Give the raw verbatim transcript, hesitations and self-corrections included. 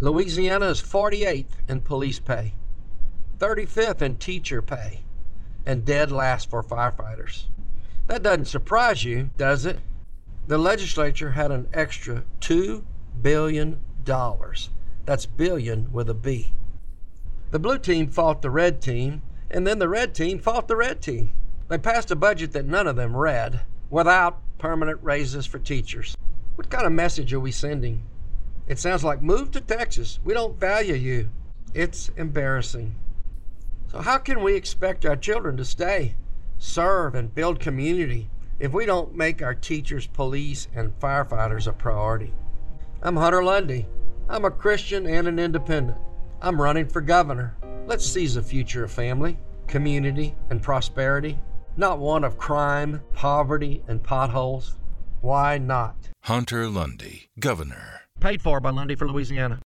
Louisiana is forty-eighth in police pay, thirty-fifth in teacher pay, and dead last for firefighters. That doesn't surprise you, does it? The legislature had an extra two billion dollars. That's billion with a B. The blue team fought the red team, and then the red team fought the red team. They passed a budget that none of them read, without permanent raises for teachers. What kind of message are we sending? It sounds like, move to Texas. We don't value you. It's embarrassing. So how can we expect our children to stay, serve, and build community if we don't make our teachers, police, and firefighters a priority? I'm Hunter Lundy. I'm a Christian and an independent. I'm running for governor. Let's seize a future of family, community, and prosperity, not one of crime, poverty, and potholes. Why not? Hunter Lundy, Governor. Paid for by Lundy for Louisiana.